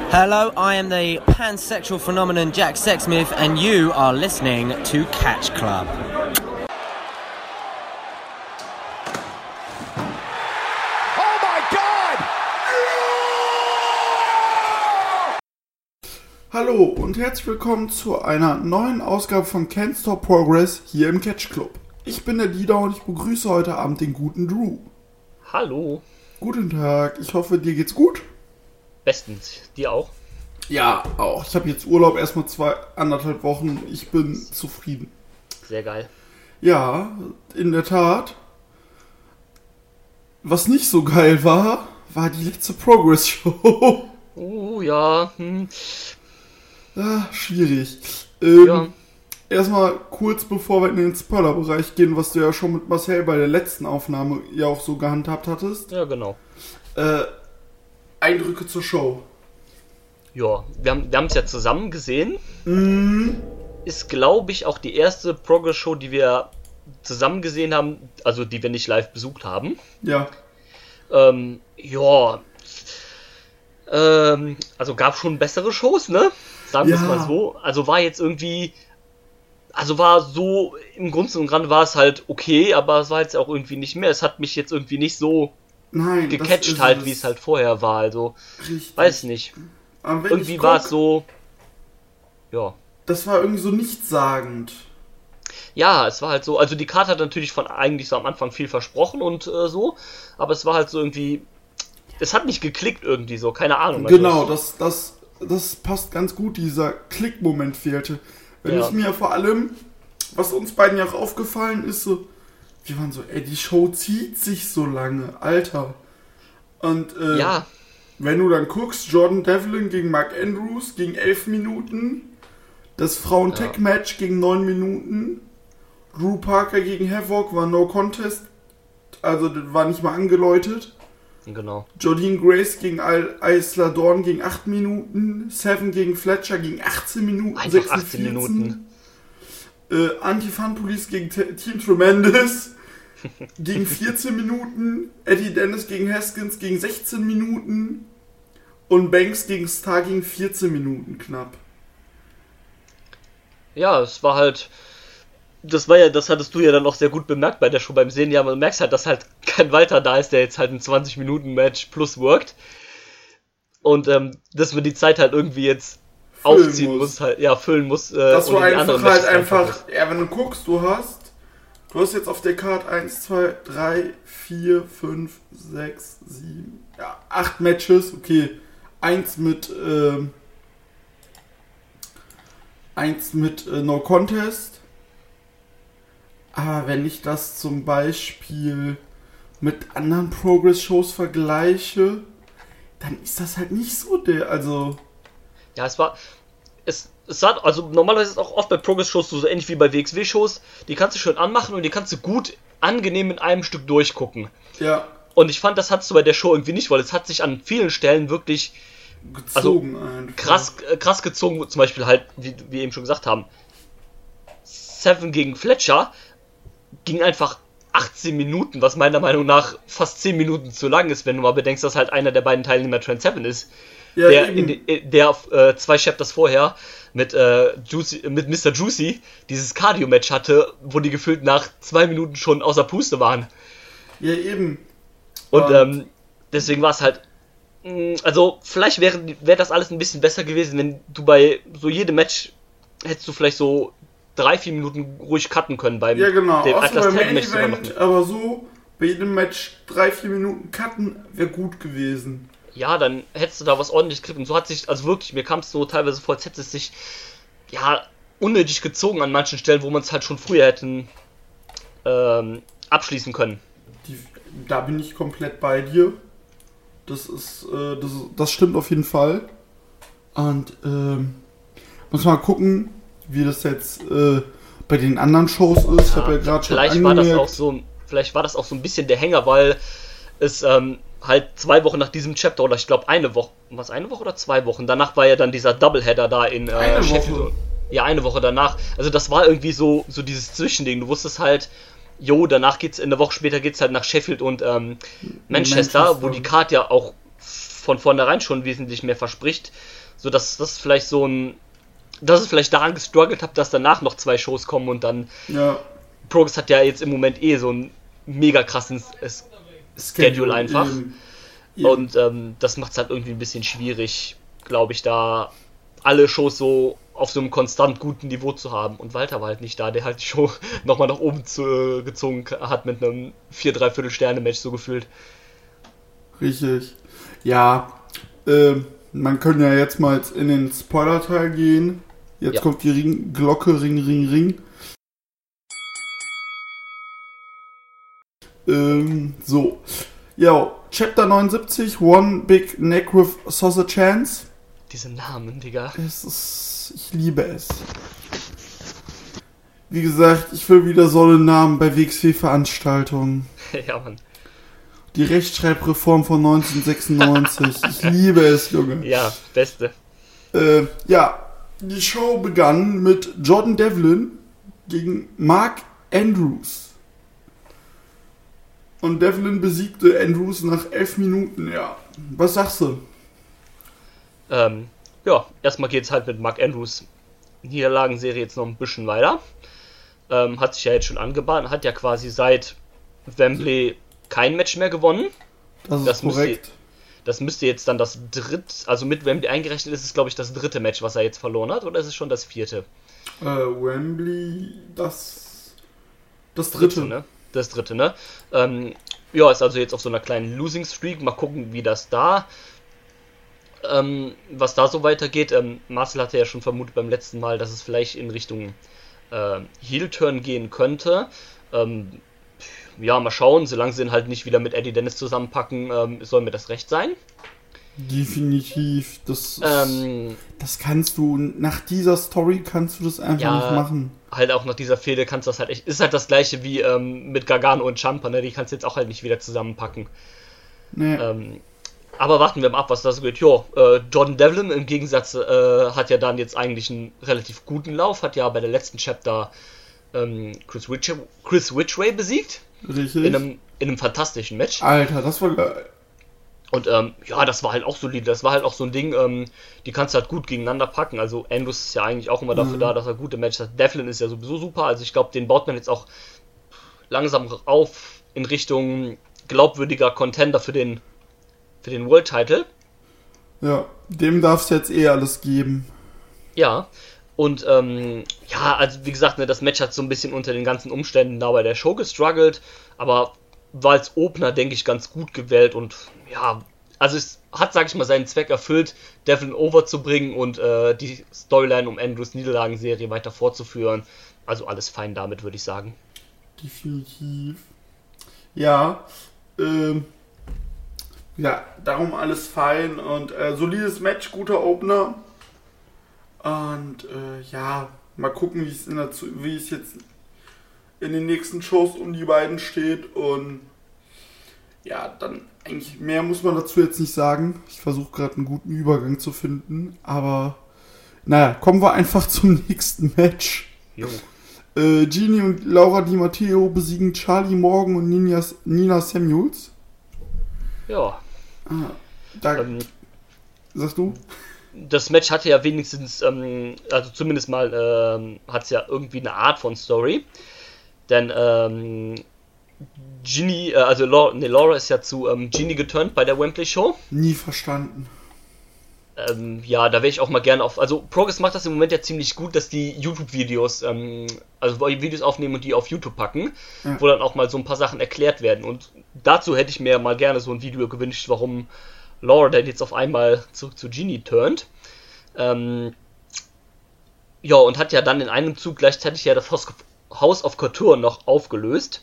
Hello, I am the pansexual phenomenon Jack Sexsmith, and you are listening to Catch Club. Oh my God! Hallo und herzlich willkommen zu einer neuen Ausgabe von Can't Stop Progress hier im Catch Club. Ich bin der Dida und ich begrüße heute Abend den guten Drew. Hallo. Guten Tag, ich hoffe dir geht's gut. Bestens. Dir auch? Ja, auch. Ich habe jetzt Urlaub erstmal 1,5 Wochen. Ich bin zufrieden. Sehr geil. Ja, in der Tat. Was nicht so geil war die letzte Progress-Show. Ja. Schwierig. Ja. Erstmal kurz bevor wir in den Spoiler-Bereich gehen, was du ja schon mit Marcel bei der letzten Aufnahme ja auch so gehandhabt hattest. Ja, genau. Eindrücke zur Show. Ja, wir haben es ja zusammen gesehen. Ist, glaube ich, auch die erste Progress-Show, die wir zusammen gesehen haben, also die wir nicht live besucht haben. Ja. Also gab schon bessere Shows, ne? Sagen wir es Ja. mal so. Also war jetzt irgendwie... Also war so, im Grunde und Ganzen war es halt okay, aber es war jetzt auch irgendwie nicht mehr. Es hat mich jetzt irgendwie nicht so Nein, gecatcht halt, wie es halt vorher war. Also, richtig. weiß nicht. Aber wenn Irgendwie ich war es guck, so, ja. Das war irgendwie so nichtssagend. Ja, es war halt so, also die Karte hat natürlich von eigentlich so am Anfang viel versprochen und so, aber es war halt so irgendwie, es hat nicht geklickt irgendwie so, keine Ahnung. Also Genau, das passt ganz gut, dieser Klickmoment fehlte. Wenn Ja. ich mir vor allem, was uns beiden ja auch aufgefallen ist, so, wir waren so, die Show zieht sich so lange, Alter. Und Ja, wenn du dann guckst, Jordan Devlin gegen Mark Andrews ging 11 Minuten, das Frauen-Tech-Match ging 9 Minuten, Drew Parker gegen Havoc war No Contest, also das war nicht mal angeläutet. genau. Jordynne Grace gegen Isla Dawn ging 8 Minuten, Seven gegen Fletcher ging 18 Minuten, Einfach 18 Minuten. Anti-Fun Police gegen Team Tremendous ging 14 Minuten, Eddie Dennis gegen Haskins ging 16 Minuten und Banks gegen Star ging 14 Minuten knapp. Ja, es war halt, das hattest du ja dann auch sehr gut bemerkt bei der Show beim Sehen, ja, man merkt halt, dass halt kein Walter da ist, der jetzt halt ein 20-Minuten-Match plus worked. Und dass man die Zeit halt irgendwie jetzt Füllen aufziehen muss. muss, halt, ja, füllen muss. Dass und du in die einfach anderen halt Matches einfach, ja, wenn du guckst, du hast jetzt auf der Karte 1, 2, 3, 4, 5, 6, 7, ja, 8 Matches, okay. Eins mit No Contest. Aber wenn ich das zum Beispiel mit anderen Progress-Shows vergleiche, dann ist das halt nicht so Ja, es hat, also normalerweise ist es auch oft bei Progress-Shows so ähnlich wie bei WXW-Shows, die kannst du schön anmachen und die kannst du gut, angenehm in einem Stück durchgucken. ja, Und ich fand, das hattest du bei der Show irgendwie nicht, weil es hat sich an vielen Stellen wirklich gezogen einfach. krass gezogen, zum Beispiel halt, wie wir eben schon gesagt haben, Seven gegen Fletcher ging einfach 18 Minuten, was meiner Meinung nach fast 10 Minuten zu lang ist, wenn du mal bedenkst, dass halt einer der beiden Teilnehmer Trent Seven ist. Ja, der 2 Chapters vorher mit Mr. Juicy dieses Cardio-Match hatte, wo die gefühlt nach 2 Minuten schon außer Puste waren. Ja, eben. Und deswegen war es halt, also vielleicht wäre das alles ein bisschen besser gewesen, wenn du bei so jedem Match hättest du vielleicht so 3-4 Minuten ruhig cutten können beim Ja, genau. dem Außer Atlas beim Tag Main Match sogar noch Event, nicht. aber so bei jedem Match 3-4 Minuten cutten wäre gut gewesen. Ja, dann hättest du da was ordentlich gekriegt. Und so hat sich, also wirklich, mir kam es so teilweise vor, als hätte es sich, ja, unnötig gezogen an manchen Stellen, wo man es halt schon früher hätten abschließen können. Da bin ich komplett bei dir. Das stimmt auf jeden Fall. Und muss mal gucken, wie das jetzt bei den anderen Shows ist. Ich habe ja gerade schon Vielleicht war das auch so ein bisschen der Hänger, weil es halt 2 Wochen nach diesem Chapter, oder ich glaube eine Woche oder 2 Wochen, danach war ja dann dieser Doubleheader da in Sheffield. Ja, eine Woche danach. Also das war irgendwie so dieses Zwischending. Du wusstest halt, danach geht's, eine Woche später geht's halt nach Sheffield und Manchester, wo die Card ja auch von vornherein schon wesentlich mehr verspricht, sodass das vielleicht dass es vielleicht daran gestruggelt hat, dass danach noch 2 Shows kommen und dann Progress hat ja jetzt im Moment so einen mega krassen Schedule einfach. Und das macht es halt irgendwie ein bisschen schwierig, glaube ich, da alle Shows so auf so einem konstant guten Niveau zu haben. Und Walter war halt nicht da, der halt die Show nochmal nach oben gezogen hat mit einem 4-3/4-Sterne-Match so gefühlt. Richtig. Ja, man kann ja jetzt mal in den Spoiler-Teil gehen. Jetzt kommt die Glocke, Ring, Ring, Ring. So. Ja, Chapter 79, One Big Neck with Sausage Chance. Diese Namen, Digga. Ich liebe es. Wie gesagt, ich will wieder so einen Namen bei WXW-Veranstaltungen. Ja, Mann. Die Rechtschreibreform von 1996. Ich liebe es, Junge. Ja, beste. Die Show begann mit Jordan Devlin gegen Mark Andrews. Und Devlin besiegte Andrews nach 11 Minuten, ja. Was sagst du? Erstmal geht's halt mit Mark Andrews Niederlagenserie jetzt noch ein bisschen weiter. Hat sich ja jetzt schon angebahnt, hat ja quasi seit Wembley kein Match mehr gewonnen. Das ist korrekt. Das müsste jetzt dann das dritte, also mit Wembley eingerechnet ist es, glaube ich, das dritte Match, was er jetzt verloren hat, oder ist es schon das vierte? Wembley, das dritte. Ne? Das dritte, ne? Ist also jetzt auf so einer kleinen Losing Streak. Mal gucken, wie das was da so weitergeht. Marcel hatte ja schon vermutet beim letzten Mal, dass es vielleicht in Richtung Heel-Turn gehen könnte. Mal schauen, solange sie ihn halt nicht wieder mit Eddie Dennis zusammenpacken, soll mir das recht sein. Definitiv. Das kannst du, nach dieser Story kannst du das einfach nicht machen. Halt auch nach dieser Fehde kannst du das halt echt, ist halt das gleiche wie mit Gargano und Ciampa, ne? Die kannst du jetzt auch halt nicht wieder zusammenpacken. Nee. Aber warten wir mal ab, was da so geht. Jordan Devlin im Gegensatz hat ja dann jetzt eigentlich einen relativ guten Lauf, hat ja bei der letzten Chapter Chris Ridgway besiegt. Richtig. In einem fantastischen Match. Alter, das war geil. Und das war halt auch solide. Das war halt auch so ein Ding, die kannst du halt gut gegeneinander packen. Also Andrews ist ja eigentlich auch immer dafür da, dass er gute Matches hat. Devlin ist ja sowieso super. Also ich glaube, den baut man jetzt auch langsam auf in Richtung glaubwürdiger Contender für den World Title. Ja, dem darf es jetzt alles geben. Ja, und also wie gesagt, ne, das Match hat so ein bisschen unter den ganzen Umständen da bei der Show gestruggelt, aber war als Opener, denke ich, ganz gut gewählt und also es hat, sag ich mal, seinen Zweck erfüllt, Devlin over zu bringen und die Storyline um Andrews Niederlagenserie weiter fortzuführen. Also alles fein damit, würde ich sagen. Definitiv. Ja, darum alles fein und solides Match, guter Opener. Und mal gucken, wie es jetzt in den nächsten Shows um die beiden steht. Und dann eigentlich mehr muss man dazu jetzt nicht sagen. Ich versuche gerade einen guten Übergang zu finden. Aber kommen wir einfach zum nächsten Match. Genie und Laura Di Matteo besiegen Charlie Morgan und Nina Samuels. Ja. Sagst du? Das Match hatte ja wenigstens, also zumindest mal hat es ja irgendwie eine Art von Story. Denn Genie, Laura ist ja zu Genie geturnt bei der Wembley Show. Nie verstanden. Da wäre ich auch mal gerne auf. Also Progress macht das im Moment ja ziemlich gut, dass die YouTube-Videos, Videos aufnehmen und die auf YouTube packen, wo dann auch mal so ein paar Sachen erklärt werden. Und dazu hätte ich mir mal gerne so ein Video gewünscht, warum Laura denn jetzt auf einmal zurück zu Genie turnt. Und hat ja dann in einem Zug gleichzeitig ja das House of Couture noch aufgelöst.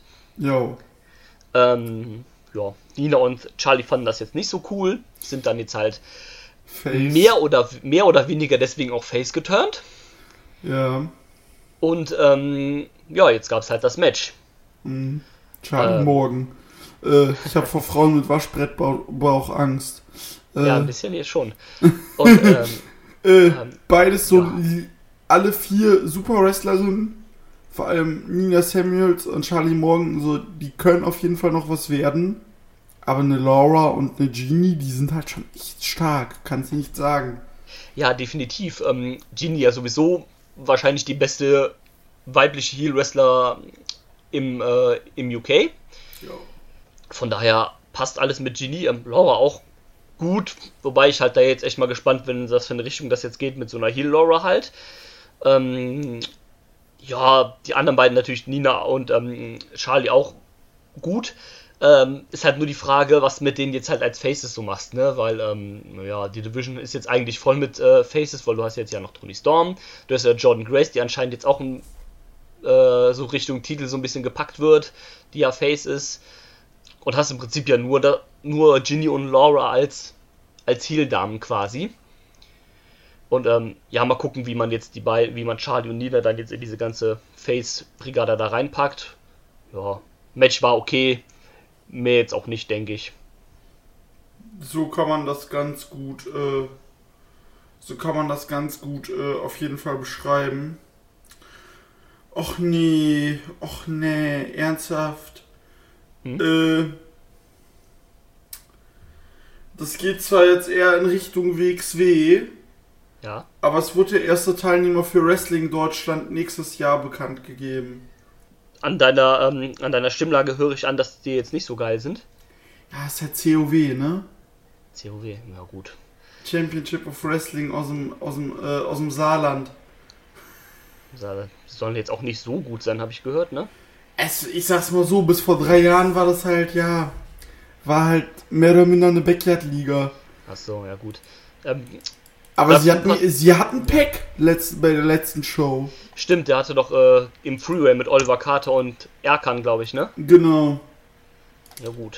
Nina und Charlie fanden das jetzt nicht so cool, sind dann jetzt halt mehr oder weniger deswegen auch Face geturnt. Ja. Und jetzt gab es halt das Match. Charlie Morgan. Ich habe vor Frauen mit Waschbrettbauch Angst. Ein bisschen jetzt schon. Und, beides so, alle 4 Super-Wrestlerinnen, vor allem Nina Samuels und Charlie Morgan, so, die können auf jeden Fall noch was werden. Aber eine Laura und eine Genie, die sind halt schon echt stark, kannst du nicht sagen. Ja, definitiv. Genie ja sowieso wahrscheinlich die beste weibliche Heel-Wrestler im UK. Ja. Von daher passt alles mit Genie. Laura auch gut, wobei ich halt da jetzt echt mal gespannt bin, was für eine Richtung das jetzt geht mit so einer Heel-Laura halt. Ja, die anderen beiden natürlich, Nina und Charlie auch gut. Ist halt nur die Frage, was mit denen jetzt halt als Faces so machst, ne? Weil, ja, die Division ist jetzt eigentlich voll mit Faces, weil du hast jetzt ja noch Toni Storm, du hast ja Jordan Grace, die anscheinend jetzt auch so Richtung Titel so ein bisschen gepackt wird, die ja Face ist. Und hast im Prinzip ja nur Ginny und Laura als Heel-Damen quasi. Und ja, mal gucken, wie man jetzt wie man Charlie und Nina dann jetzt in diese ganze Face-Brigade da reinpackt. Ja, Match war okay. Mehr jetzt auch nicht, denke ich. So kann man das ganz gut auf jeden Fall beschreiben. Och nee, ernsthaft. Das geht zwar jetzt eher in Richtung WXW, Ja. aber es wird der erste Teilnehmer für Wrestling Deutschland nächstes Jahr bekannt gegeben. An deiner Stimmlage höre ich an, dass die jetzt nicht so geil sind. Ja, ist halt COW, ne? COW, ja gut. Championship of Wrestling aus dem Saarland. Sie sollen jetzt auch nicht so gut sein, habe ich gehört, ne? Ich sag's mal so, bis vor 3 Jahren war das halt, war halt mehr oder minder eine Backyard-Liga. Achso, ja gut. Aber sie hatten Pack bei der letzten Show. Stimmt, der hatte doch im Freeway mit Oliver Carter und Erkan, glaube ich, ne? Genau. Ja gut.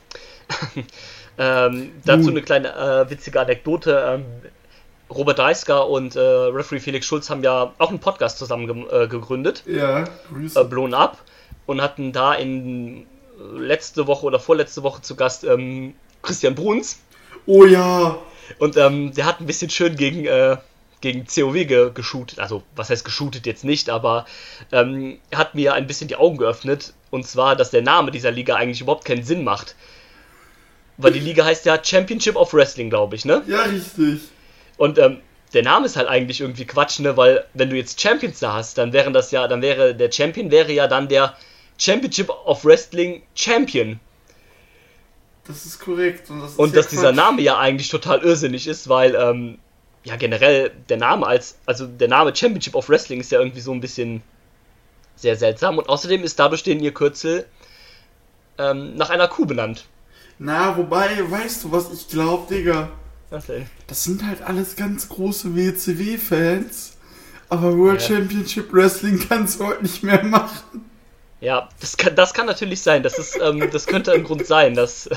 Dazu eine kleine witzige Anekdote. Robert Dreisker und Referee Felix Schulz haben ja auch einen Podcast zusammen gegründet. Ja, Grüße. Blown Up. Und hatten da in letzte Woche oder vorletzte Woche zu Gast Christian Bruns. Oh ja. Und der hat ein bisschen schön gegen COW geshootet. Also, was heißt geshootet jetzt nicht, aber er hat mir ein bisschen die Augen geöffnet. Und zwar, dass der Name dieser Liga eigentlich überhaupt keinen Sinn macht. Weil die Liga heißt ja Championship of Wrestling, glaube ich, ne? Ja, richtig. Und der Name ist halt eigentlich irgendwie Quatsch, ne? Weil wenn du jetzt Champions da hast, dann wäre der Champion ja dann der Championship of Wrestling Champion. Das ist korrekt. Und dass dieser Name ja eigentlich total irrsinnig ist, weil ja generell der Name Championship of Wrestling ist ja irgendwie so ein bisschen sehr seltsam. Und außerdem ist dadurch ihr Kürzel nach einer Kuh benannt. Na, wobei, weißt du, was ich glaube, Digga? Was denn? Das sind halt alles ganz große WCW-Fans, aber World Championship Wrestling kannst du heute nicht mehr machen. Ja, das kann natürlich sein. Das könnte ein Grund sein, dass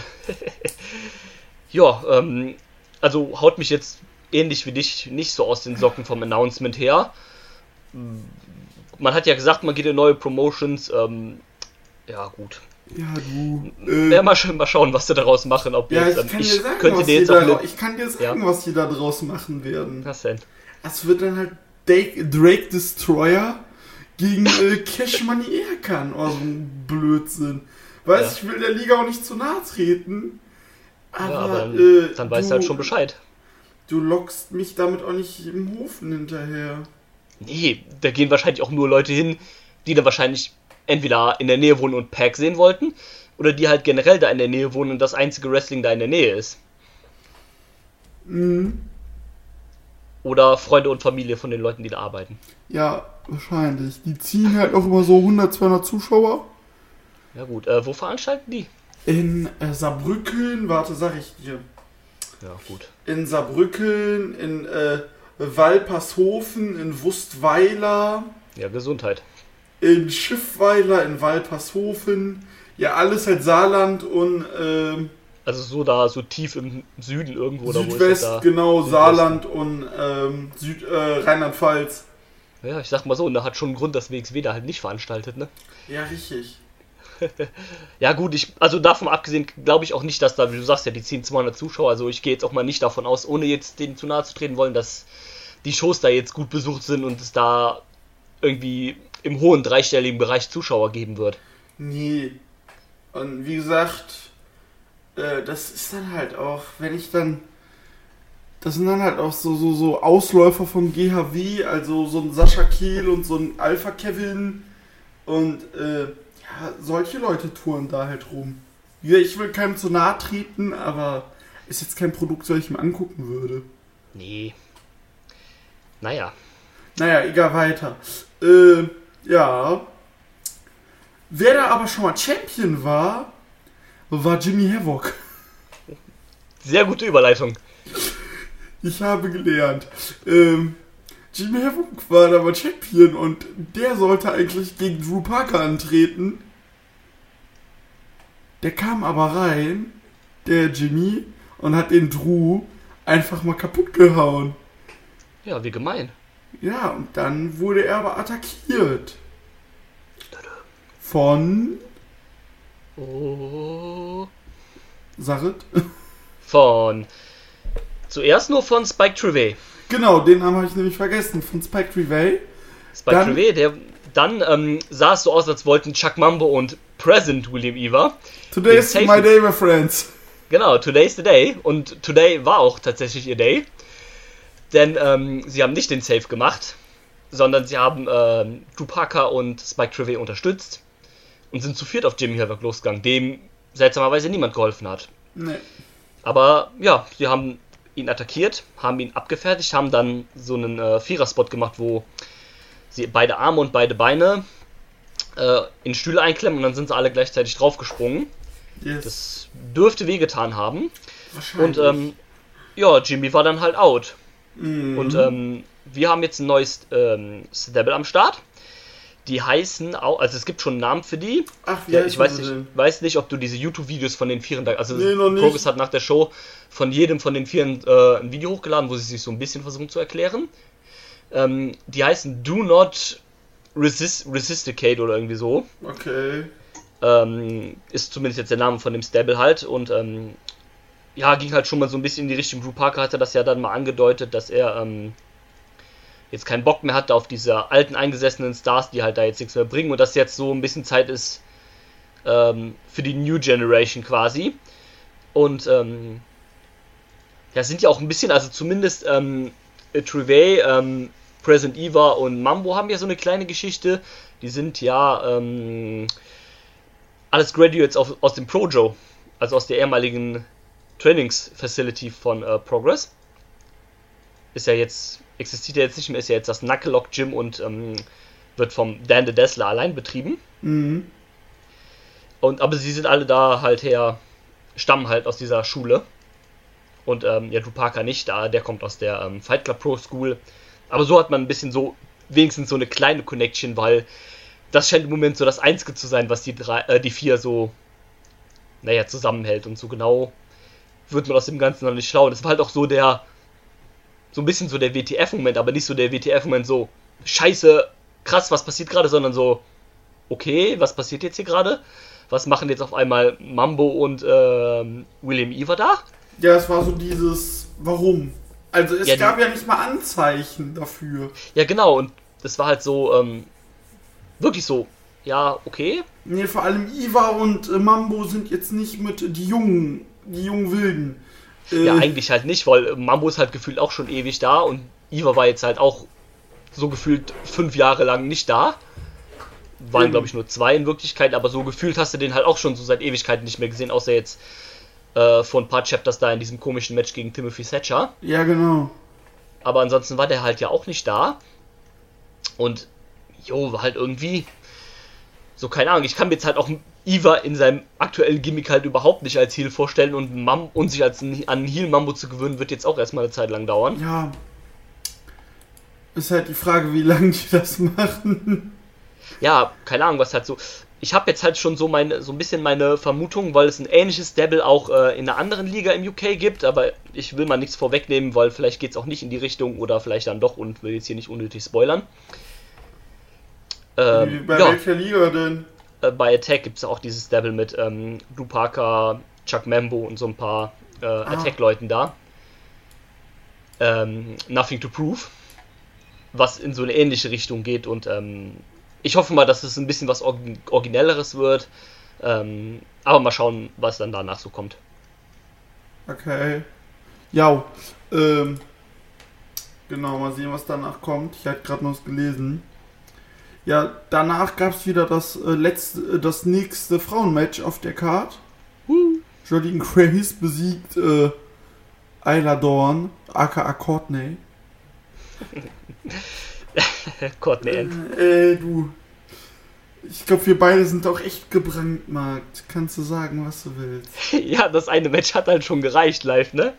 ja, also haut mich jetzt ähnlich wie dich nicht so aus den Socken vom Announcement her. Man hat ja gesagt, man geht in neue Promotions. Ja, gut. Ja, du. Mal schauen, was sie daraus machen. Ob ja, jetzt, ich kann dir sagen, was die da draus machen werden. Was denn? Es wird dann halt Drake Destroyer gegen Cash Money Erkan. Oh, so ein Blödsinn. Weißt, ich will der Liga auch nicht zu nahe treten. Aber dann weißt du halt schon Bescheid. Du lockst mich damit auch nicht im Hofen hinterher. Nee, da gehen wahrscheinlich auch nur Leute hin, die da wahrscheinlich entweder in der Nähe wohnen und Pack sehen wollten, oder die halt generell da in der Nähe wohnen und das einzige Wrestling da in der Nähe ist. Mhm. Oder Freunde und Familie von den Leuten, die da arbeiten. Ja, wahrscheinlich. Die ziehen halt auch immer so 100, 200 Zuschauer. Ja gut, wo veranstalten die? In Saarbrücken, sag ich dir. Ja, gut. In Saarbrücken, in Walpershofen, in Wustweiler. Ja, Gesundheit. In Schiffweiler, in Walpershofen. Ja, alles halt Saarland und also so tief im Süden irgendwo. Südwest, wo ist das da? Genau, Südwest. Saarland und Rheinland-Pfalz. Ja, ich sag mal so, und da hat schon einen Grund, dass WXW da halt nicht veranstaltet, ne? Ja, richtig. Ja gut, also davon abgesehen glaube ich auch nicht, dass da, wie du sagst ja, die ziehen 200 Zuschauer, also ich gehe jetzt auch mal nicht davon aus, ohne jetzt denen zu nahe zu treten wollen, dass die Shows da jetzt gut besucht sind und es da irgendwie im hohen dreistelligen Bereich Zuschauer geben wird. Nee. Und wie gesagt, das ist dann halt auch, das sind dann halt auch so Ausläufer vom GHW, also so ein Sascha Kehl und so ein Alpha Kevin und solche Leute touren da halt rum. Ja, ich will keinem zu nahe treten, aber ist jetzt kein Produkt, das ich mir angucken würde. Nee. Naja, egal, weiter. Ja. Wer da aber schon mal Champion war Jimmy Havoc. Sehr gute Überleitung. Ich habe gelernt. Jimmy Havoc war da mal Champion und der sollte eigentlich gegen Drew Parker antreten. Der kam aber rein, der Jimmy, und hat den Drew einfach mal kaputt gehauen. Ja, wie gemein. Ja, und dann wurde er aber attackiert. Von... Oh. Sag es. Zuerst nur von Spike Trivet. Genau, den Namen habe ich nämlich vergessen. Von Spike Trivet. Spike Trivet, der dann sah es so aus, als wollten Chuck Mambo und Present William Ever. Today's my day, my friends. Genau, today's the day. Und today war auch tatsächlich ihr Day. Denn sie haben nicht den Save gemacht, sondern sie haben Drew Parker und Spike Trivet unterstützt und sind zu viert auf Jimmy Havoc losgegangen, dem seltsamerweise niemand geholfen hat. Nee. Aber ja, sie haben ihn attackiert, haben ihn abgefertigt, haben dann so einen Vierer-Spot gemacht, wo sie beide Arme und beide Beine in Stühle einklemmen und dann sind sie alle gleichzeitig draufgesprungen. Yes. Das dürfte wehgetan haben. Wahrscheinlich. Und ja, Jimmy war dann halt out. Und wir haben jetzt ein neues Stable am Start. Die heißen auch, also es gibt schon einen Namen für die. Ach, wie ja, ich weiß nicht, ob du diese YouTube-Videos von den Vieren, also nee, noch nicht. Progress hat nach der Show von jedem von den Vieren ein Video hochgeladen, wo sie sich so ein bisschen versuchen zu erklären. Die heißen Do Not Resisticate oder irgendwie so. Okay. Ist zumindest jetzt der Name von dem Stable halt und ja, ging halt schon mal so ein bisschen in die Richtung. Drew Parker hatte das ja dann mal angedeutet, dass er jetzt keinen Bock mehr hatte auf diese alten eingesessenen Stars, die halt da jetzt nichts mehr bringen und dass jetzt so ein bisschen Zeit ist für die New Generation quasi. Und ja, sind ja auch ein bisschen, also zumindest Trivet, Present Eva und Mambo haben ja so eine kleine Geschichte. Die sind ja alles Graduates aus dem Projo, also aus der ehemaligen Trainingsfacility von Progress. Ist ja jetzt, existiert ja jetzt nicht mehr, ist ja jetzt das Knucklelock Gym und wird vom Dan the Dazzler allein betrieben. Mhm. Aber sie sind alle da halt stammen halt aus dieser Schule. Und ja, Drew Parker nicht, der kommt aus der Fight Club Pro School. Aber so hat man ein bisschen so, wenigstens so eine kleine Connection, weil das scheint im Moment so das Einzige zu sein, was die vier so, naja, zusammenhält. Und so genau wird man aus dem Ganzen noch nicht schlau. Das war halt auch so ein bisschen so der WTF-Moment, aber nicht so der WTF-Moment so, scheiße, krass, was passiert gerade, sondern so, okay, was passiert jetzt hier gerade? Was machen jetzt auf einmal Mambo und William Ever da? Ja, es war so dieses, warum? Also es ja, gab ja nicht mal Anzeichen dafür. Ja, genau, und das war halt so, wirklich so, ja, okay. Nee, vor allem Eva und Mambo sind jetzt nicht mit die jungen Wilden. Ja, eigentlich halt nicht, weil Mambo ist halt gefühlt auch schon ewig da und Eva war jetzt halt auch so gefühlt 5 Jahre lang nicht da. Waren, glaube ich, nur 2 in Wirklichkeit, aber so gefühlt hast du den halt auch schon so seit Ewigkeiten nicht mehr gesehen, außer jetzt vor ein paar Chapters da in diesem komischen Match gegen Timothy Thatcher. Ja, genau. Aber ansonsten war der halt ja auch nicht da. Und, war halt irgendwie so, keine Ahnung, ich kann mir jetzt halt auch Eva in seinem aktuellen Gimmick halt überhaupt nicht als Heel vorstellen und sich an Heel Mambo zu gewöhnen, wird jetzt auch erstmal eine Zeit lang dauern. Ja. Ist halt die Frage, wie lange die das machen. Ja, keine Ahnung, was halt so. Ich habe jetzt halt schon so ein bisschen meine Vermutung, weil es ein ähnliches Stable auch in einer anderen Liga im UK gibt, aber ich will mal nichts vorwegnehmen, weil vielleicht geht es auch nicht in die Richtung oder vielleicht dann doch und will jetzt hier nicht unnötig spoilern. Bei welcher Liga denn? Bei Attack gibt es auch dieses Stable mit Drew Parker, Chuck Mambo und so ein paar Attack-Leuten da. Nothing to Prove, was in so eine ähnliche Richtung geht und ich hoffe mal, dass es ein bisschen was Originelleres wird. Aber mal schauen, was dann danach so kommt. Okay. Ja, genau, mal sehen, was danach kommt. Ich hatte gerade noch was gelesen. Ja, danach gab es wieder das nächste Frauenmatch auf der Card. Jordynne Grace besiegt Isla Dawn, aka Courtney. Courtney. Du. Ich glaube, wir beide sind auch echt gebrandmarkt. Kannst du sagen, was du willst. Ja, das eine Match hat halt schon gereicht live, ne?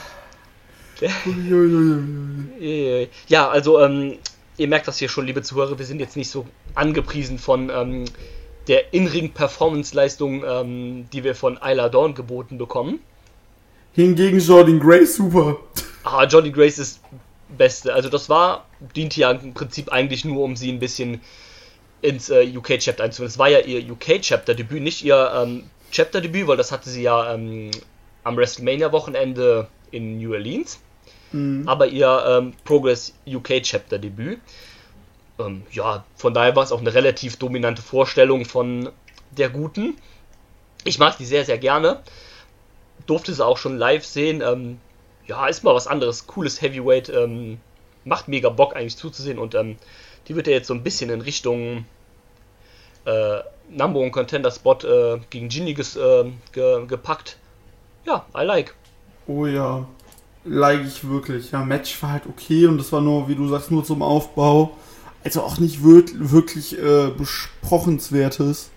Ja, also, ihr merkt das hier schon, liebe Zuhörer, wir sind jetzt nicht so angepriesen von der In-Ring-Performance-Leistung, die wir von Isla Dawn geboten bekommen. Hingegen Jordynne Grace super. Jordynne Grace ist Beste. Also das diente ja im Prinzip eigentlich nur, um sie ein bisschen ins UK-Chapter einzuführen. Es war ja ihr UK-Chapter-Debüt, nicht ihr Chapter-Debüt, weil das hatte sie ja am WrestleMania-Wochenende in New Orleans. Aber ihr Progress UK-Chapter-Debüt. Ja, von daher war es auch eine relativ dominante Vorstellung von der Guten. Ich mag die sehr, sehr gerne. Durfte sie auch schon live sehen. Ja, ist mal was anderes. Cooles Heavyweight. Macht mega Bock eigentlich zuzusehen. Und die wird ja jetzt so ein bisschen in Richtung Number One Contender Spot gegen Ginny gepackt. Ja, I like. Oh ja, like ich wirklich. Ja, Match war halt okay und das war nur, wie du sagst, nur zum Aufbau. Also auch nicht wirklich besprechenswertes.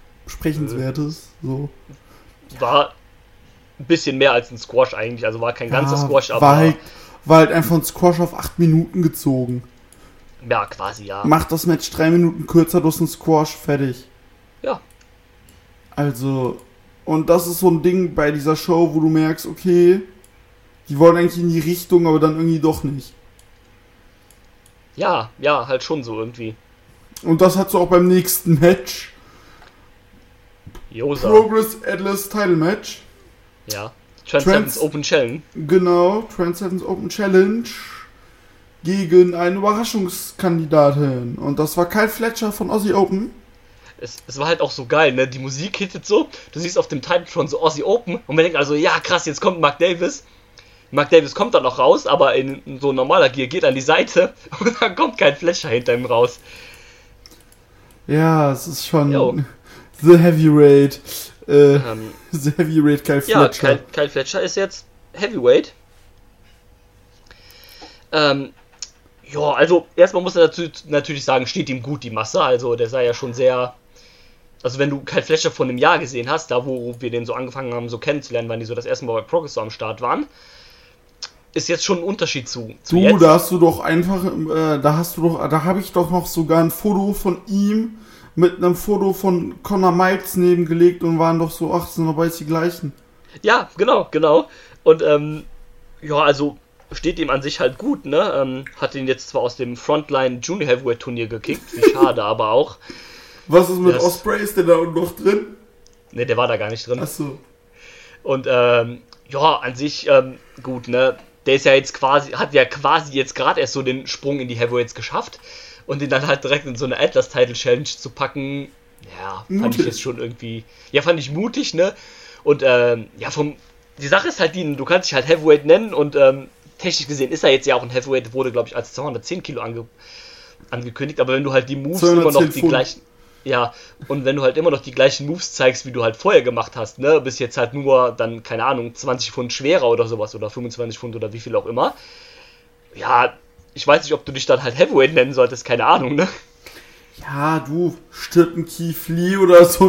So. War ein bisschen mehr als ein Squash eigentlich, also war kein ganzer Squash, aber... War halt einfach ein Squash auf 8 Minuten gezogen. Ja, quasi, ja. Macht das Match 3 Minuten kürzer, du hast ein Squash, fertig. Ja. Also, und das ist so ein Ding bei dieser Show, wo du merkst, okay, die wollen eigentlich in die Richtung, aber dann irgendwie doch nicht. Ja, halt schon so irgendwie. Und das hast du auch beim nächsten Match. Josa. Progress Atlas Title Match. Ja. Trans Open Challenge. Genau, Trans Open Challenge gegen eine Überraschungskandidatin. Und das war Kyle Fletcher von Aussie Open. Es war halt auch so geil, ne? Die Musik hittet so, du siehst auf dem Titletron so Aussie Open und man denkt also, ja krass, jetzt kommt Mark Davis. Mark Davis kommt dann noch raus, aber in so normaler Gear geht an die Seite und dann kommt kein Fletcher hinter ihm raus. Ja, es ist schon The Heavyweight. The Heavyweight Kyle Fletcher. Ja, Kyle Fletcher ist jetzt Heavyweight. Ja, also erstmal muss er dazu natürlich sagen, steht ihm gut die Masse. Also der sei ja schon sehr... Also wenn du Kyle Fletcher vor einem Jahr gesehen hast, da wo wir den so angefangen haben so kennenzulernen, weil die so das erste Mal bei Progress so am Start waren, ist jetzt schon ein Unterschied zu jetzt. Da hast du doch einfach, da habe ich doch noch sogar ein Foto von ihm mit einem Foto von Conor Miles nebengelegt und waren doch so, ach, sind doch beides die gleichen. Ja, genau. Und ja, also steht ihm an sich halt gut, ne? Hat ihn jetzt zwar aus dem Frontline Junior Heavyweight Turnier gekickt, wie schade, aber auch. Was ist mit Ospreay? Ist der da noch drin? Ne, der war da gar nicht drin. Achso. Und ja, an sich gut, ne? Der ist ja jetzt hat jetzt gerade erst so den Sprung in die Heavyweights geschafft und ihn dann halt direkt in so eine Atlas Title Challenge zu packen, ja, fand ich jetzt schon irgendwie, ja, fand ich mutig, ne? Und ja, die Sache ist halt du kannst dich halt Heavyweight nennen und technisch gesehen ist er jetzt ja auch ein Heavyweight, wurde glaube ich als 210 Kilo angekündigt, aber wenn du halt die Moves immer noch die gleichen, ja, und wenn du halt immer noch die gleichen Moves zeigst, wie du halt vorher gemacht hast, ne, bist jetzt halt nur dann, keine Ahnung, 20 Pfund schwerer oder sowas oder 25 Pfund oder wie viel auch immer, ja, ich weiß nicht, ob du dich dann halt Heavyweight nennen solltest, keine Ahnung, ne? Ja, du, stirbt ein Keith Lee oder so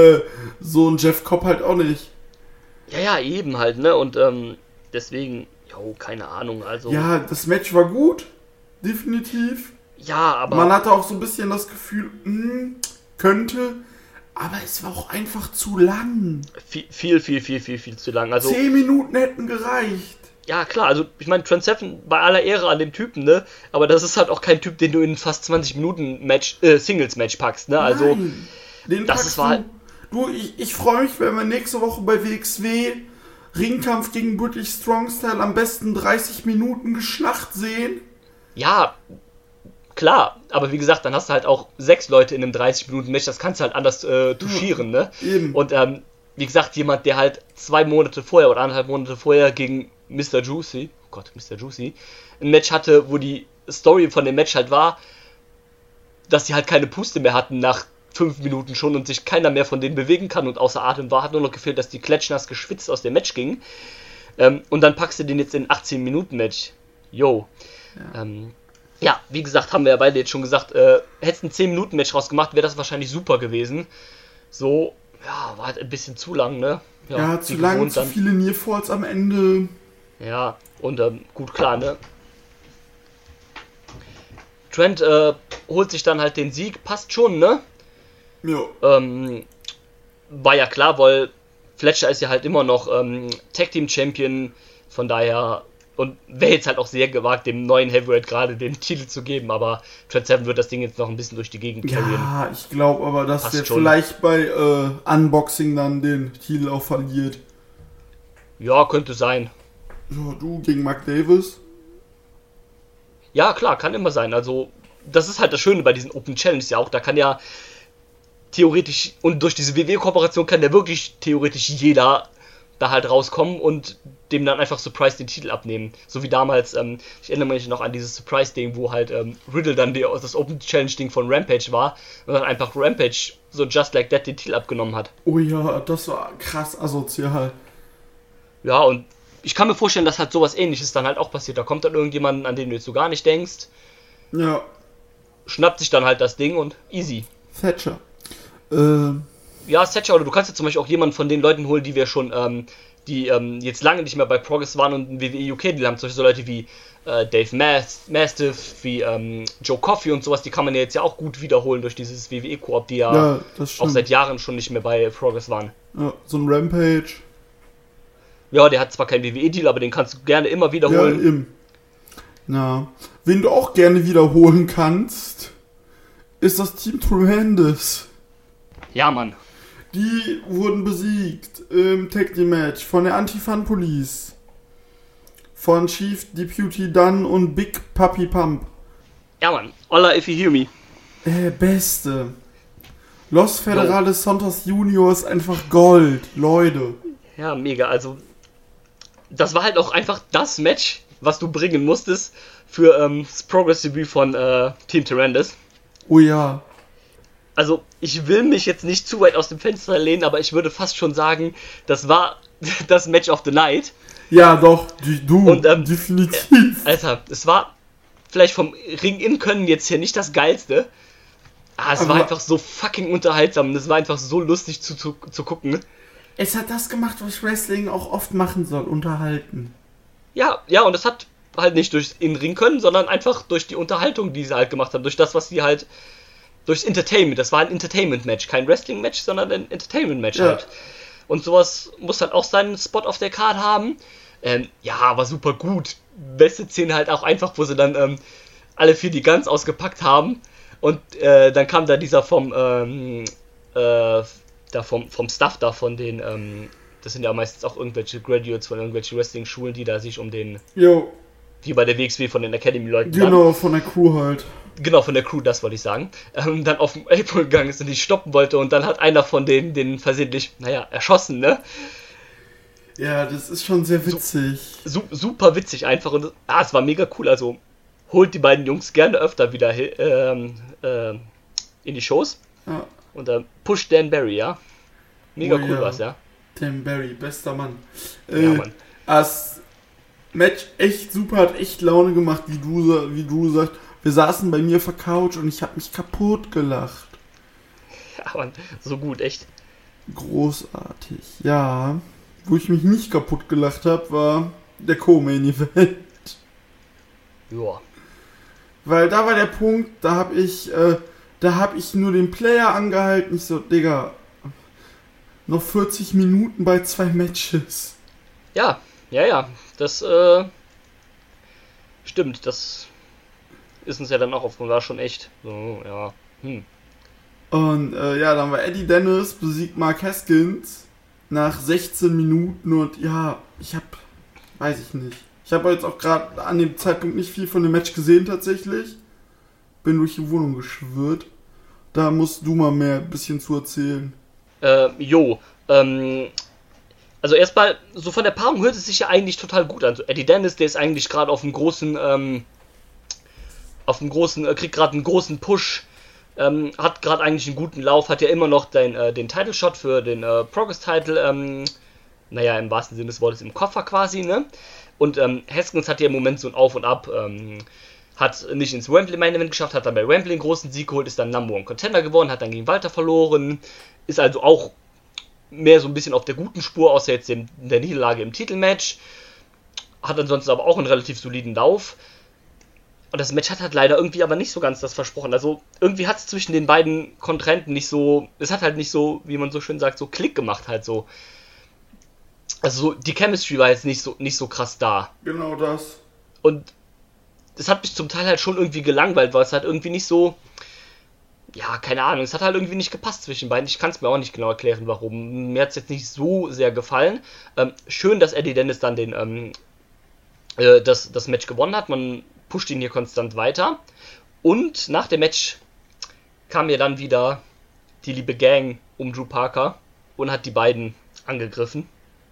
ein Jeff Cobb halt auch nicht. Ja, eben halt, ne, und deswegen, keine Ahnung, also... Ja, das Match war gut, definitiv. Ja, aber... Man hatte auch so ein bisschen das Gefühl, könnte, aber es war auch einfach zu lang. Viel zu lang, also... 10 Minuten hätten gereicht. Ja, klar, also ich meine, Trent Seven, bei aller Ehre an dem Typen, ne, aber das ist halt auch kein Typ, den du in fast 20 Minuten Singles-Match packst, ne, also... Nein, den das ist halt... Du, ich freue mich, wenn wir nächste Woche bei WXW Ringkampf gegen British Strong Style am besten 30 Minuten Geschlacht sehen. Ja, klar, aber wie gesagt, dann hast du halt auch 6 Leute in einem 30-Minuten-Match, das kannst du halt anders touchieren, ne? Eben. Und wie gesagt, jemand, der halt 2 Monate vorher oder 1,5 Monate vorher gegen Mr. Juicy, ein Match hatte, wo die Story von dem Match halt war, dass sie halt keine Puste mehr hatten nach 5 Minuten schon und sich keiner mehr von denen bewegen kann und außer Atem war, hat nur noch gefehlt, dass die klatschnass geschwitzt aus dem Match gingen. Und dann packst du den jetzt in 18-Minuten-Match. Yo. Ja. Wie gesagt, haben wir ja beide jetzt schon gesagt, hättest ein 10-Minuten-Match rausgemacht, wäre das wahrscheinlich super gewesen. So, ja, war halt ein bisschen zu lang, ne? Ja, zu lang, zu viele Nearfalls am Ende. Ja, und gut, klar, ne? Trent holt sich dann halt den Sieg, passt schon, ne? Ja. War ja klar, weil Fletcher ist ja halt immer noch Tag Team Champion, von daher, und wäre jetzt halt auch sehr gewagt, dem neuen Heavyweight gerade den Titel zu geben, aber Trent Seven wird das Ding jetzt noch ein bisschen durch die Gegend carryen. Ja, ich glaube aber, dass der vielleicht bei Unboxing dann den Titel auch verliert. Ja, könnte sein. Ja, du gegen Mark Davis? Ja, klar, kann immer sein. Also, das ist halt das Schöne bei diesen Open Challenges ja auch. Da kann ja theoretisch, und durch diese WWE-Kooperation kann ja wirklich theoretisch jeder da halt rauskommen und dem dann einfach Surprise den Titel abnehmen. So wie damals, ich erinnere mich noch an dieses Surprise-Ding, wo halt Riddle dann das Open Challenge-Ding von Rampage war und dann einfach Rampage so just like that den Titel abgenommen hat. Oh ja, das war krass asozial. Ja, und ich kann mir vorstellen, dass halt sowas Ähnliches dann halt auch passiert. Da kommt dann irgendjemand, an den du jetzt so gar nicht denkst. Ja. Schnappt sich dann halt das Ding und easy. Thatcher. Ja, Thatcher, oder du kannst ja zum Beispiel auch jemanden von den Leuten holen, die wir schon, die jetzt lange nicht mehr bei Progress waren und einen WWE UK-Deal haben. Zum Beispiel so Leute wie Dave Mastiff, wie Joe Coffey und sowas, die kann man ja jetzt ja auch gut wiederholen durch dieses WWE-Koop, die ja auch seit Jahren schon nicht mehr bei Progress waren. Ja, so ein Rampage. Ja, der hat zwar keinen WWE-Deal, aber den kannst du gerne immer wiederholen. Ja, eben. Na, wen du auch gerne wiederholen kannst, ist das Team Tremendous. Ja, Mann. Die wurden besiegt im Tag Team Match von der Anti-Fun Police, von Chief Deputy Dunn und Big Papi Pump. Ja, Mann. Hola, if you hear me. Beste. Los Federales Santos Junior ist einfach Gold, Leute. Ja, mega. Also, das war halt auch einfach das Match, was du bringen musstest für das Progress-Debüt von Team Tremendous. Oh ja. Also, ich will mich jetzt nicht zu weit aus dem Fenster lehnen, aber ich würde fast schon sagen, das war das Match of the Night. Ja, doch, definitiv. Alter, es war vielleicht vom Ring-In-Können jetzt hier nicht das Geilste. Es war einfach so fucking unterhaltsam. Es war einfach so lustig zu gucken. Es hat das gemacht, was Wrestling auch oft machen soll, unterhalten. Ja, und das hat halt nicht durchs In-Ring-Können, sondern einfach durch die Unterhaltung, die sie halt gemacht haben. Durch das, was sie halt... Durchs Entertainment. Das war ein Entertainment-Match. Kein Wrestling-Match, sondern ein Entertainment-Match halt. Und sowas muss halt auch seinen Spot auf der Card haben. War super gut. Beste Szene halt auch einfach, wo sie dann alle 4 die Guns ausgepackt haben. Und dann kam da dieser vom Staff da von den, das sind ja meistens auch irgendwelche Graduates von irgendwelchen Wrestling-Schulen, die da sich um den... Jo. Wie bei der WXW von den Academy-Leuten. Genau, von der Crew halt. Genau, von der Crew, das wollte ich sagen. Dann auf den Apron gegangen ist und die stoppen wollte und dann hat einer von denen den versehentlich, erschossen, ne? Ja, das ist schon sehr witzig. Super witzig einfach und es war mega cool. Also holt die beiden Jungs gerne öfter wieder in die Shows. Ja. Und pusht Dan Barry, ja? Mega cool war's, ja. Dan Barry, bester Mann. Ja, Mann. Das Match echt super, hat echt Laune gemacht, wie du sagst. Wir saßen bei mir auf der Couch und ich habe mich kaputt gelacht. Ja, Mann, so gut, echt. Großartig, ja. Wo ich mich nicht kaputt gelacht habe, war der Co-Main-Event. Ja. Weil da war der Punkt, da hab ich nur den Player angehalten. Ich so, Digga, noch 40 Minuten bei 2 Matches. Ja, das stimmt, das ist uns ja dann auch aufgefallen, war schon echt so, ja. Und dann war Eddie Dennis besiegt Mark Haskins nach 16 Minuten und weiß ich nicht. Ich habe jetzt auch gerade an dem Zeitpunkt nicht viel von dem Match gesehen tatsächlich. Bin durch die Wohnung geschwirrt. Da musst du mal ein bisschen zu erzählen. Also erstmal, so von der Paarung hört es sich ja eigentlich total gut an. Also Eddie Dennis, der ist eigentlich gerade auf einem großen, kriegt gerade einen großen Push, hat gerade eigentlich einen guten Lauf, hat ja immer noch den Title-Shot für den Progress-Title, naja, im wahrsten Sinne des Wortes im Koffer quasi, ne? Und Haskins hat ja im Moment so ein Auf und Ab, hat nicht ins Wembley Main Event geschafft, hat dann bei Wembley einen großen Sieg geholt, ist dann Number One Contender geworden, hat dann gegen Walter verloren, ist also auch mehr so ein bisschen auf der guten Spur, außer jetzt der Niederlage im Titelmatch, hat ansonsten aber auch einen relativ soliden Lauf. Und das Match hat halt leider irgendwie aber nicht so ganz das versprochen. Also irgendwie hat es zwischen den beiden Kontrahenten nicht so, es hat halt nicht so, wie man so schön sagt, so Klick gemacht halt so. Also so, die Chemistry war jetzt nicht so krass da. Genau das. Und es hat mich zum Teil halt schon irgendwie gelangweilt, weil es halt irgendwie nicht so, ja, keine Ahnung, es hat halt irgendwie nicht gepasst zwischen beiden. Ich kann es mir auch nicht genau erklären, warum. Mir hat es jetzt nicht so sehr gefallen. Schön, dass Eddie Dennis dann das Match gewonnen hat. Man pusht ihn hier konstant weiter. Und nach dem Match kam ja dann wieder die liebe Gang um Drew Parker und hat die beiden angegriffen.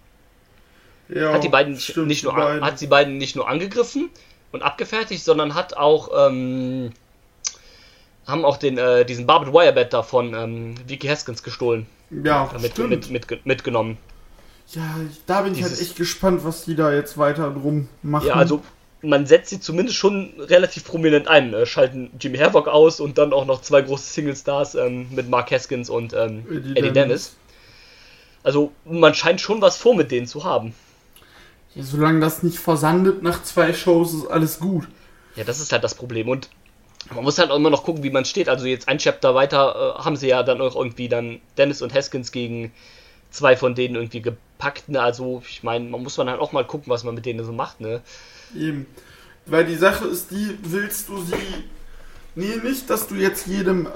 Ja, hat die beiden stimmt, nicht nur angegriffen und abgefertigt, sondern hat auch haben auch diesen Barbed Wire Bat da von Vicky Haskins gestohlen. Ja, mitgenommen. Ja, da bin ich halt echt gespannt, was die da jetzt weiter drum machen. Ja, also man setzt sie zumindest schon relativ prominent ein. Schalten Jimmy Havoc aus und dann auch noch zwei große Single-Stars mit Mark Haskins und Eddie Dennis. Also man scheint schon was vor mit denen zu haben. Ja, solange das nicht versandet nach 2 Shows, ist alles gut. Ja, das ist halt das Problem. Und man muss halt auch immer noch gucken, wie man steht. Also jetzt ein Chapter weiter haben sie ja dann auch irgendwie dann Dennis und Haskins gegen 2 von denen irgendwie gepackt. Ne? Also ich meine, man muss halt auch mal gucken, was man mit denen so macht. Ne? Eben. Weil die Sache ist die, willst du sie... Nee, nicht, dass du jetzt jedem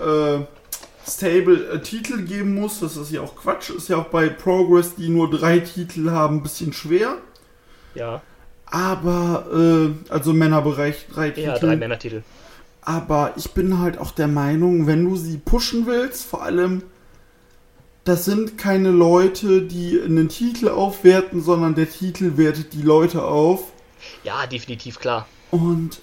Stable Titel geben musst. Das ist ja auch Quatsch. Ist ja auch bei Progress, die nur 3 Titel haben, ein bisschen schwer. Ja. Aber, also Männerbereich 3 Titel. Ja, 3 Männertitel. Aber ich bin halt auch der Meinung, wenn du sie pushen willst, vor allem, das sind keine Leute, die einen Titel aufwerten, sondern der Titel wertet die Leute auf. Ja, definitiv, klar. Und,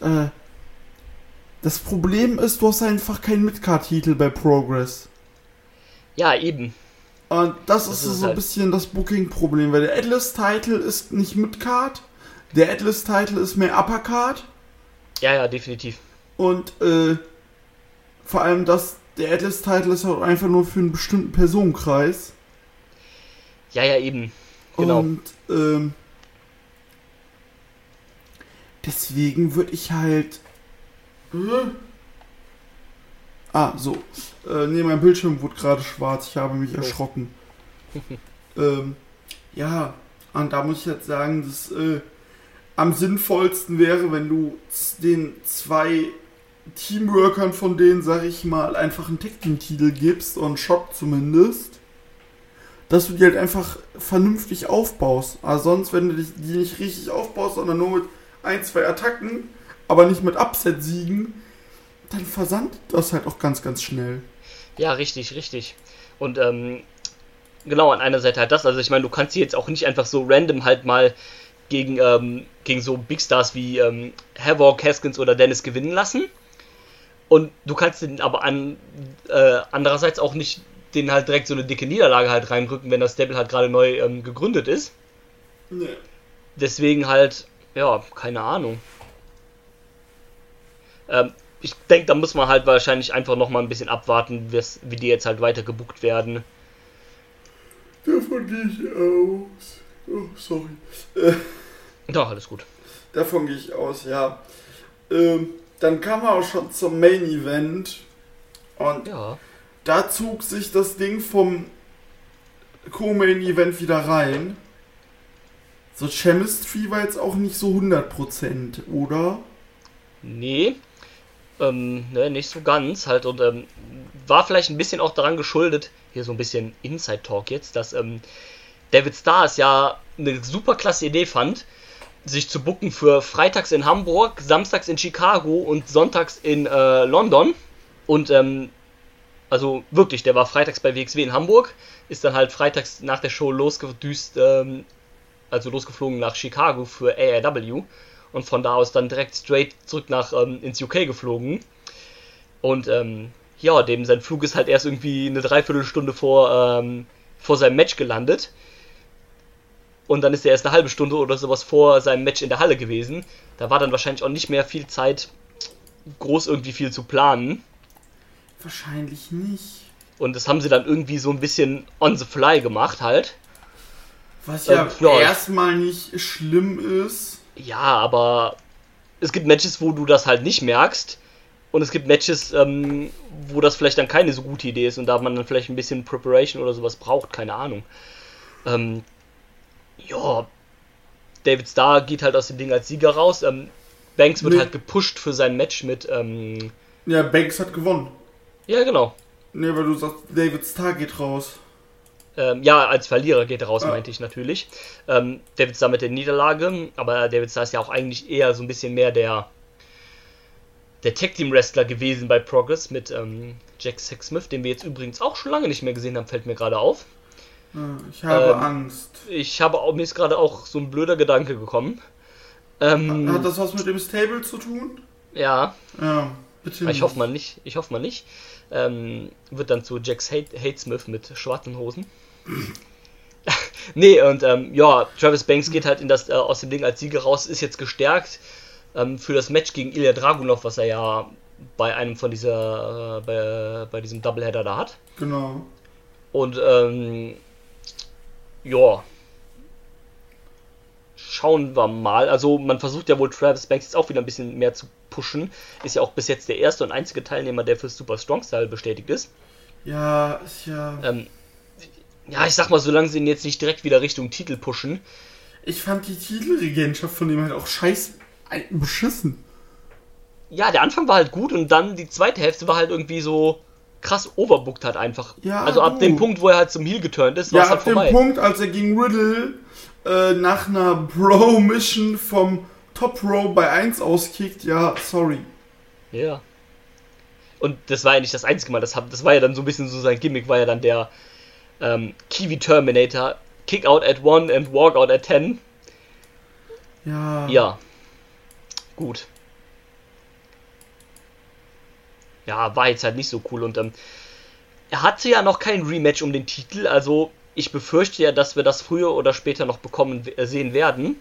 das Problem ist, du hast einfach keinen Midcard-Titel bei Progress. Ja, eben. Und das ist so ein bisschen das Booking-Problem, weil der Atlas-Title ist nicht Midcard, der Atlas-Title ist mehr Uppercard. Ja, definitiv. Und vor allem der Atlas-Title ist auch einfach nur für einen bestimmten Personenkreis. Ja, eben. Genau. Und deswegen würde ich halt... Nee, mein Bildschirm wurde gerade schwarz. Ich habe mich erschrocken. Ja, und da muss ich jetzt sagen, dass am sinnvollsten wäre, wenn du den 2 Teamworkern von denen, sag ich mal, einfach einen Tag-Team-Titel gibst, und Shot zumindest, dass du die halt einfach vernünftig aufbaust. Also sonst, wenn du die nicht richtig aufbaust, sondern nur mit 1, 2 Attacken, aber nicht mit Upset-Siegen, dann versandet das halt auch ganz, ganz schnell. Ja, richtig. Und genau, an einer Seite halt das. Also ich meine, du kannst sie jetzt auch nicht einfach so random halt mal gegen so Big Stars wie Havoc, Haskins oder Dennis gewinnen lassen. Und du kannst den aber andererseits auch nicht denen halt direkt so eine dicke Niederlage halt reindrücken, wenn das Stable halt gerade neu gegründet ist. Nee. Deswegen halt, ja, keine Ahnung. Ich denke, da muss man halt wahrscheinlich einfach nochmal ein bisschen abwarten, wie die jetzt halt weiter gebucht werden. Davon gehe ich aus. Oh, sorry. Doch, alles gut. Davon gehe ich aus, ja. Dann kam er auch schon zum Main Event. Und ja, da zog sich das Ding vom Co-Main Event wieder rein. So, Chemistry war jetzt auch nicht so 100%, oder? Nee. Nicht so ganz halt, und war vielleicht ein bisschen auch daran geschuldet, hier so ein bisschen Inside Talk jetzt, dass David Starr ja eine super klasse Idee fand, sich zu booken für freitags in Hamburg, samstags in Chicago und sonntags in London. Und Also wirklich, der war freitags bei WXW in Hamburg, ist dann halt freitags nach der Show losgeflogen nach Chicago für AIW und von da aus dann direkt straight zurück ins UK geflogen. Und dem sein Flug ist halt erst irgendwie eine Dreiviertelstunde vor seinem Match gelandet. Und dann ist er erst eine halbe Stunde oder sowas vor seinem Match in der Halle gewesen. Da war dann wahrscheinlich auch nicht mehr viel Zeit, groß irgendwie viel zu planen. Wahrscheinlich nicht. Und das haben sie dann irgendwie so ein bisschen on the fly gemacht halt. Was ja erstmal nicht schlimm ist. Ja, aber es gibt Matches, wo du das halt nicht merkst. Und es gibt Matches, wo das vielleicht dann keine so gute Idee ist und da man dann vielleicht ein bisschen Preparation oder sowas braucht, keine Ahnung. David Starr geht halt aus dem Ding als Sieger raus. Banks wird halt gepusht für sein Match mit... Banks hat gewonnen. Ja, genau. Nee, weil du sagst, David Starr geht raus. Als Verlierer geht er raus, meinte ich natürlich. David Starr mit der Niederlage, aber David Starr ist ja auch eigentlich eher so ein bisschen mehr der Tag-Team-Wrestler gewesen bei Progress mit Jack Sexsmith, den wir jetzt übrigens auch schon lange nicht mehr gesehen haben, fällt mir gerade auf. Ich habe Angst. Mir ist gerade auch so ein blöder Gedanke gekommen. Hat das was mit dem Stable zu tun? Ja. Ja, bitte nicht. Ich hoffe mal nicht. Wird dann zu Jax Hatesmith mit schwarzen Hosen. Nee, und Travis Banks geht halt aus dem Ding als Sieger raus, ist jetzt gestärkt für das Match gegen Ilya Dragunov, was er ja bei einem von bei diesem Doubleheader da hat. Genau. Und schauen wir mal. Also man versucht ja wohl Travis Banks jetzt auch wieder ein bisschen mehr zu pushen. Ist ja auch bis jetzt der erste und einzige Teilnehmer, der für Super Strong Style bestätigt ist. Ja, ist ja... ich sag mal, solange sie ihn jetzt nicht direkt wieder Richtung Titel pushen. Ich fand die Titelregentschaft von ihm halt auch beschissen. Ja, der Anfang war halt gut und dann die zweite Hälfte war halt irgendwie so krass overbooked halt einfach. Ja, also ab dem Punkt, wo er halt zum Heel geturnt ist, war es halt vorbei. Ja, ab dem Punkt, als er gegen Riddle nach einer Bro-Mission vom Top Row bei 1 auskickt, ja, sorry. Ja. Und das war ja nicht das einzige Mal, das war ja dann so ein bisschen so sein Gimmick, war ja dann der Kiwi Terminator, Kick out at 1 and Walk out at 10. Ja. Ja. Gut. Ja, war jetzt halt nicht so cool und er hatte ja noch kein Rematch um den Titel, also ich befürchte ja, dass wir das früher oder später noch sehen werden.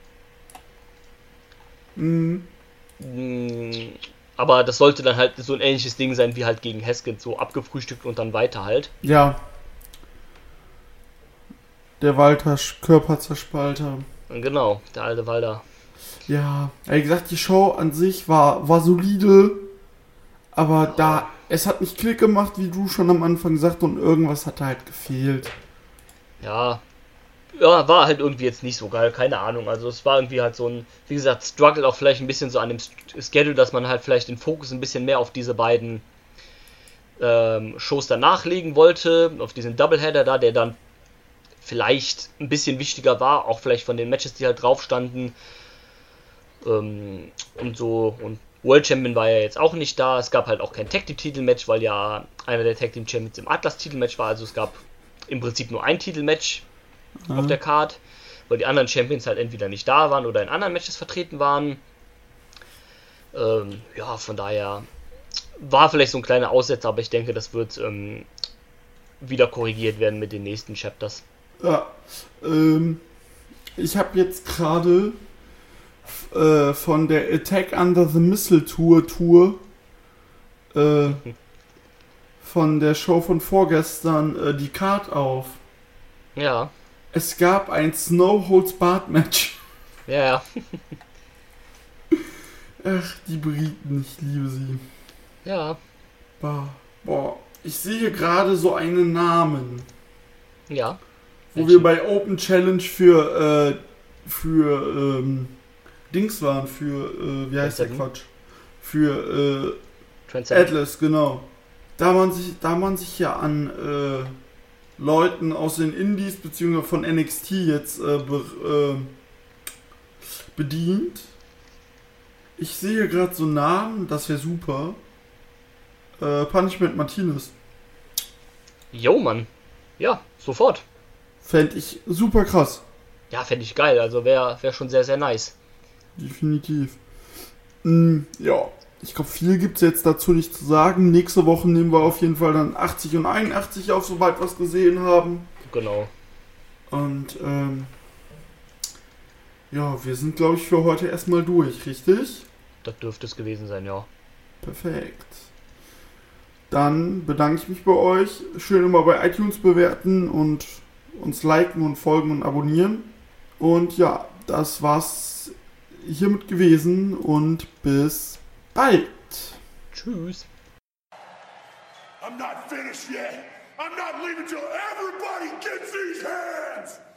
Aber das sollte dann halt so ein ähnliches Ding sein wie halt gegen Haskins, so abgefrühstückt und dann weiter halt. Ja. Der Walter Körperzerspalter. Genau, der alte Walter. Ja, wie gesagt, die Show an sich war solide, aber es hat nicht Klick gemacht, wie du schon am Anfang sagst, und irgendwas hat halt gefehlt. Ja, war halt irgendwie jetzt nicht so geil, keine Ahnung. Also es war irgendwie halt so ein, wie gesagt, Struggle auch vielleicht ein bisschen so an dem Schedule, dass man halt vielleicht den Fokus ein bisschen mehr auf diese beiden Shows danach legen wollte, auf diesen Doubleheader da, der dann vielleicht ein bisschen wichtiger war, auch vielleicht von den Matches, die halt drauf standen. Und so, und World Champion war ja jetzt auch nicht da. Es gab halt auch kein Tag Team Titelmatch, weil ja einer der Tag Team Champions im Atlas Titelmatch war. Also es gab im Prinzip nur ein Titelmatch auf der Card, weil die anderen Champions halt entweder nicht da waren oder in anderen Matches vertreten waren. Von daher war vielleicht so ein kleiner Aussetzer, aber ich denke, das wird wieder korrigiert werden mit den nächsten Chapters. Ja, ich habe jetzt gerade von der Attack Under the Missile Tour von der Show von vorgestern die Card auf. Ja. Es gab ein Snow Holds Barred Match. Ja. Ach, die Briten, ich liebe sie. Ja. Boah, ich sehe gerade so einen Namen. Ja. Wo wir bei Open Challenge für Dings waren, für, wie heißt der Quatsch? Für Atlas, genau. Da man sich ja an Leuten aus den Indies bzw. von NXT jetzt bedient. Ich sehe gerade so Namen, das wäre super. Punishment Martinez. Jo, Mann. Ja, sofort. Fände ich super krass. Ja, fände ich geil. Also wäre schon sehr, sehr nice. Definitiv. Ja, ich glaube, viel gibt es jetzt dazu nicht zu sagen. Nächste Woche nehmen wir auf jeden Fall dann 80 und 81 auf, sobald wir es gesehen haben. Genau. Und ja, wir sind, glaube ich, für heute erstmal durch, richtig? Das dürfte es gewesen sein, ja. Perfekt. Dann bedanke ich mich bei euch. Schön immer bei iTunes bewerten und uns liken und folgen und abonnieren. Und ja, das war's hiermit gewesen und bis bald. Tschüss. I'm not finished yet. I'm not leaving till everybody gets these hands.